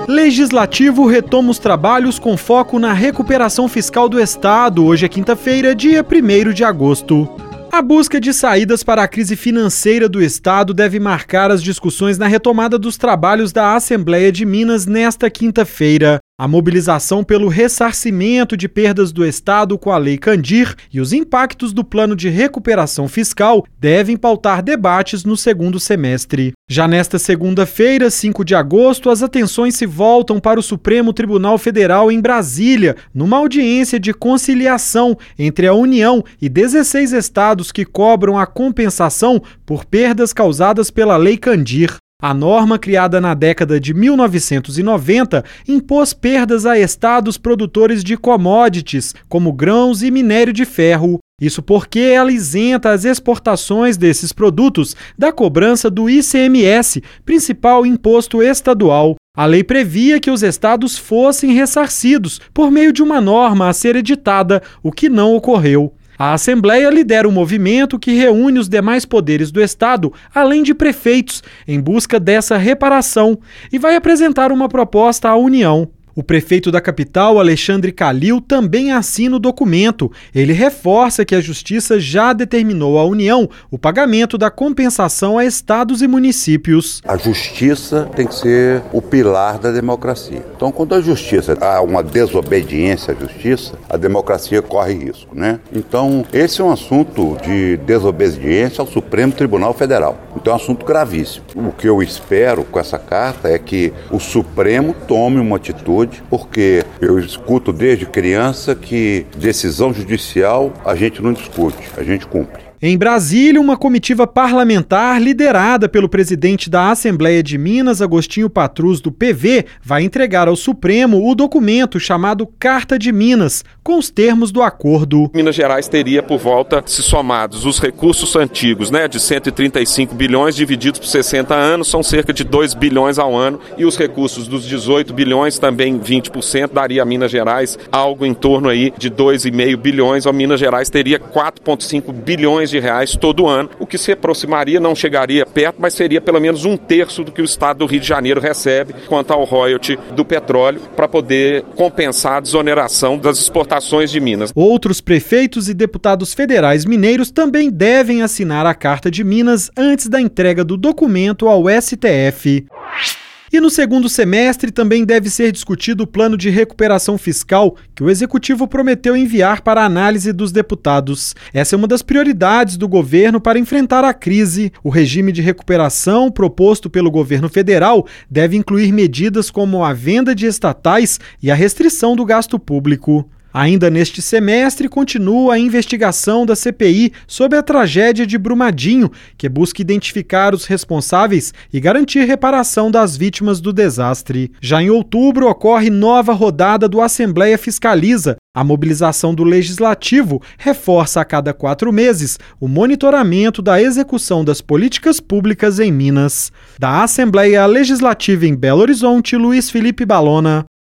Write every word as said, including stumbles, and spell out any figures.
Legislativo retoma os trabalhos com foco na recuperação fiscal do Estado. Hoje é quinta-feira, dia primeiro de agosto. A busca de saídas para a crise financeira do Estado deve marcar as discussões na retomada dos trabalhos da Assembleia de Minas nesta quinta-feira. A mobilização pelo ressarcimento de perdas do Estado com a Lei Candir e os impactos do plano de recuperação fiscal devem pautar debates no segundo semestre. Já nesta segunda-feira, cinco de agosto, as atenções se voltam para o Supremo Tribunal Federal em Brasília, numa audiência de conciliação entre a União e dezesseis estados que cobram a compensação por perdas causadas pela Lei Candir. A norma, criada na década de mil novecentos e noventa, impôs perdas a estados produtores de commodities, como grãos e minério de ferro. Isso porque ela isenta as exportações desses produtos da cobrança do I C M S, principal imposto estadual. A lei previa que os estados fossem ressarcidos por meio de uma norma a ser editada, o que não ocorreu. A Assembleia lidera um movimento que reúne os demais poderes do Estado, além de prefeitos, em busca dessa reparação, e vai apresentar uma proposta à União. O prefeito da capital, Alexandre Calil, também assina o documento. Ele reforça que a Justiça já determinou à União o pagamento da compensação a estados e municípios. A Justiça tem que ser o pilar da democracia. Então, quando a Justiça há uma desobediência à Justiça, a democracia corre risco, né? Então, esse é um assunto de desobediência ao Supremo Tribunal Federal. Então, é um assunto gravíssimo. O que eu espero com essa carta é que o Supremo tome uma atitude, porque eu escuto desde criança que decisão judicial a gente não discute, a gente cumpre. Em Brasília, uma comitiva parlamentar liderada pelo presidente da Assembleia de Minas, Agostinho Patrus, do P V, vai entregar ao Supremo o documento chamado Carta de Minas, com os termos do acordo. Minas Gerais teria por volta, se somados os recursos antigos, né, de cento e trinta e cinco bilhões divididos por sessenta anos, são cerca de dois bilhões ao ano, e os recursos dos dezoito bilhões, também vinte por cento, daria a Minas Gerais algo em torno aí de dois vírgula cinco bilhões, a Minas Gerais teria quatro vírgula cinco bilhões de reais todo ano, o que se aproximaria, não chegaria perto, mas seria pelo menos um terço do que o estado do Rio de Janeiro recebe quanto ao royalty do petróleo, para poder compensar a desoneração das exportações de Minas. Outros prefeitos e deputados federais mineiros também devem assinar a Carta de Minas antes da entrega do documento ao S T F. E no segundo semestre também deve ser discutido o plano de recuperação fiscal que o Executivo prometeu enviar para a análise dos deputados. Essa é uma das prioridades do governo para enfrentar a crise. O regime de recuperação proposto pelo governo federal deve incluir medidas como a venda de estatais e a restrição do gasto público. Ainda neste semestre, continua a investigação da C P I sobre a tragédia de Brumadinho, que busca identificar os responsáveis e garantir reparação das vítimas do desastre. Já em outubro, ocorre nova rodada do Assembleia Fiscaliza. A mobilização do Legislativo reforça a cada quatro meses o monitoramento da execução das políticas públicas em Minas. Da Assembleia Legislativa em Belo Horizonte, Luiz Felipe Balona.